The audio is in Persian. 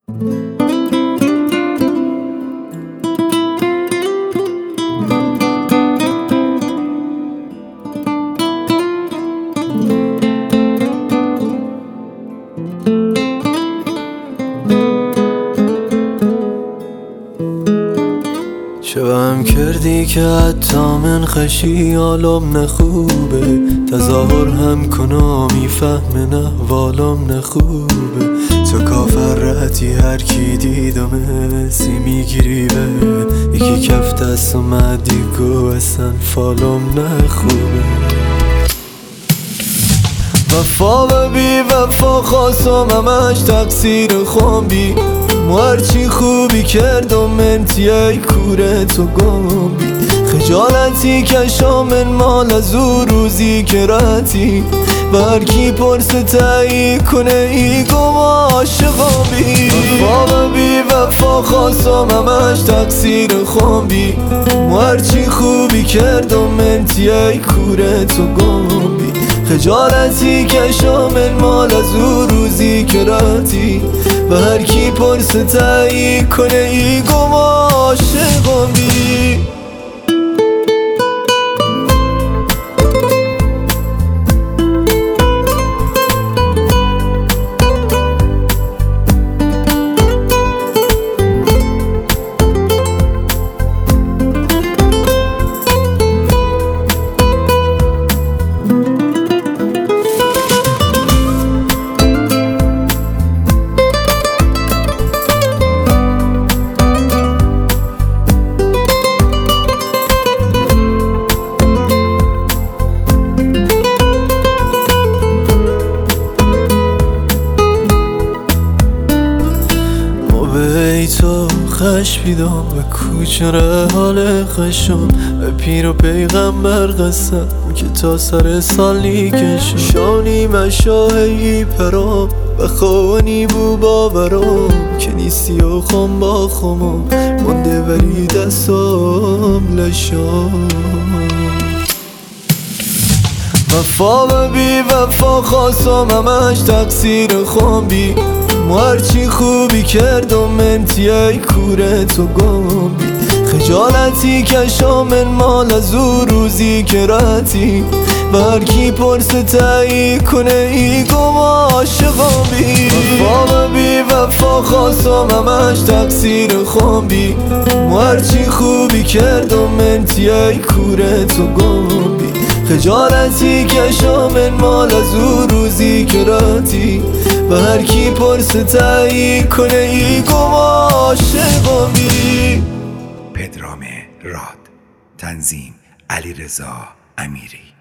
چه بهم کردی که حتی من خشی حالم نخوبه، تظاهر هم کنم میفهم نه والم نخوبه. تو کافرتی هر کی دیدمه سی میگیری به یکی کف دست اومدی گو اصلا فالم نخوبه. وفا و بی وفا خواستم همش تقصیر خوابی، هرچی خوبی کردم منتیه کوره تو گم بی. خجالتی کشم من مال از او روزی که رتی و هرکی پرسه تایی کنه ای گم عاشقم بی. وفا و بی وفا خواستم همش تقصیر خوابی، هرچی خوبی کردم منتیه کوره تو گم بی. خجالتی کشم من مال از او روزی که رتی و هر کی پرسه تایی کنه ای گم عاشقم بی. تو خش بیدم به کوچه حال خشم، به پیر و پیغمبر قسم که تا سر سالی کشم. شانی مشاهی پرام و خوانی بو باورم که نیستی و خم با خمم منده ولی دستم لشم. وفا و بی وفا خواستم همش تقصیر خوابی، هرچی خوبی کردم منتیه کوره تو گم بی. خجالتی کشم من مال از او روزی که رتی و هرکی پرسه تایی کنه ای گم عاشقم بی. وفا و بی وفا خواستم همش تقصیر خوابی، هرچی خوبی کردم منتیه کوره تو گم بی. خجالتی کشم من مال از او روزی که رتی و هر کی پرسه تایی کنه ای گم عاشقم بی. پدرام راد، تنظیم علیرضا امیری.